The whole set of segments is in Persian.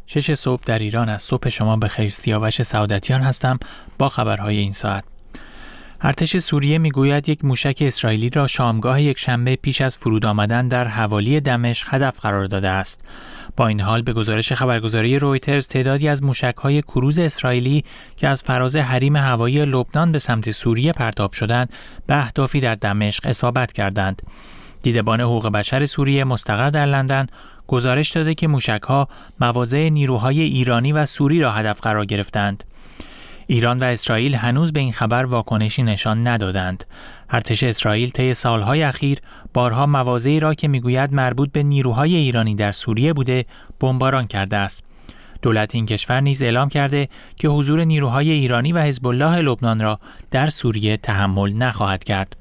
6 صبح در ایران از صبح شما بخیر. سیاوش سعادتیان هستم با خبرهای این ساعت. ارتش سوریه میگوید یک موشک اسرائیلی را شامگاه یکشنبه پیش از فرود آمدن در حوالی دمشق هدف قرار داده است. با این حال به گزارش خبرگزاری رویترز تعدادی از موشک‌های کروز اسرائیلی که از فراز حریم هوایی لبنان به سمت سوریه پرتاب شدند به اهدافی در دمشق اصابت کردند. دیدبان حقوق بشر سوریه مستقر در لندن گزارش داده که موشک‌ها مواضع نیروهای ایرانی و سوری را هدف قرار گرفتند. ایران و اسرائیل هنوز به این خبر واکنشی نشان ندادند. ارتش اسرائیل طی سالهای اخیر بارها مواضعی را که میگوید مربوط به نیروهای ایرانی در سوریه بوده بمباران کرده است. دولت این کشور نیز اعلام کرده که حضور نیروهای ایرانی و حزب الله لبنان را در سوریه تحمل نخواهد کرد.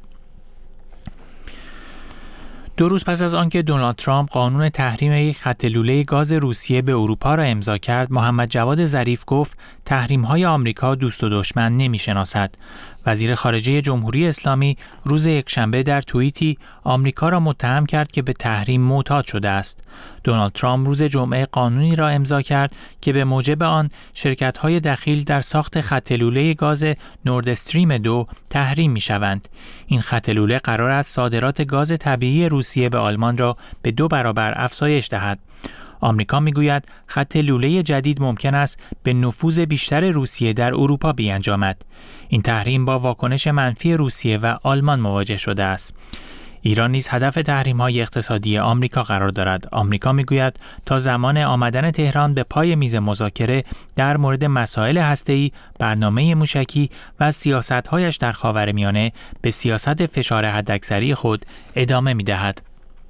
2 روز پس از آنکه دونالد ترامپ قانون تحریم یک خط لوله گاز روسیه به اروپا را امضا کرد، محمد جواد ظریف گفت تحریم‌های آمریکا دوست و دشمن نمی‌شناسد. وزیر خارجه جمهوری اسلامی روز یکشنبه در توییتی آمریکا را متهم کرد که به تحریم معتاد شده است. دونالد ترامپ روز جمعه قانونی را امضا کرد که به موجب آن شرکت‌های دخیل در ساخت خط لوله گاز نورد استریم 2 تحریم می‌شوند. این خط لوله قرار است صادرات گاز طبیعی روسیه به آلمان را به 2 برابر افزایش دهد. آمریکا میگوید خط لوله جدید ممکن است به نفوذ بیشتر روسیه در اروپا بیانجامد. این تحریم با واکنش منفی روسیه و آلمان مواجه شده است. ایران نیز هدف تحریم‌های اقتصادی آمریکا قرار دارد. آمریکا میگوید تا زمان آمدن تهران به پای میز مذاکره در مورد مسائل هسته‌ای، برنامه موشکی و سیاست‌هایش در خاورمیانه به سیاست فشار حداکثری خود ادامه می‌دهد.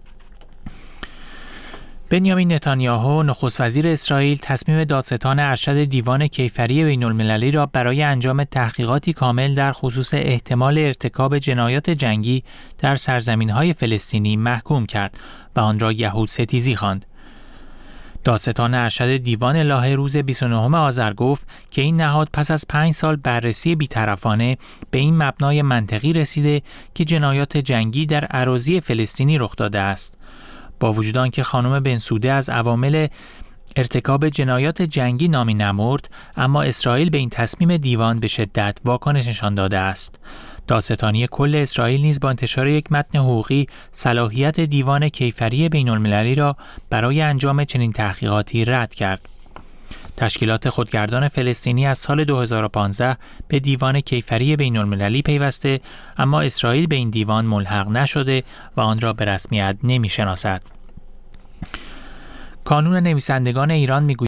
بنیامین نتانیاهو نخست وزیر اسرائیل تصمیم دادستان ارشد دیوان کیفری بین‌المللی را برای انجام تحقیقاتی کامل در خصوص احتمال ارتکاب جنایات جنگی در سرزمین‌های فلسطینی محکوم کرد و آن را یهودستیزی خواند. دادستان ارشد دیوان الهه روز 29 آذر گفت که این نهاد پس از 5 سال بررسی بی‌طرفانه به این مبنای منطقی رسیده که جنایات جنگی در اراضی فلسطینی رخ داده است. با وجود آنکه خانم بنسوده از عوامل ارتکاب جنایات جنگی نامی نمرد، اما اسرائیل به این تصمیم دیوان به شدت واکنش نشان داده است. دادستانی کل اسرائیل نیز با انتشار یک متن حقوقی صلاحیت دیوان کیفری بین‌المللی را برای انجام چنین تحقیقاتی رد کرد. تشکیلات خودگردان فلسطینی از سال 2015 به دیوان کیفری بین‌المللی پیوسته، اما اسرائیل به این دیوان ملحق نشده و آن را به رسمیت نمی‌شناسد. کانون نویسندگان ایران میگوید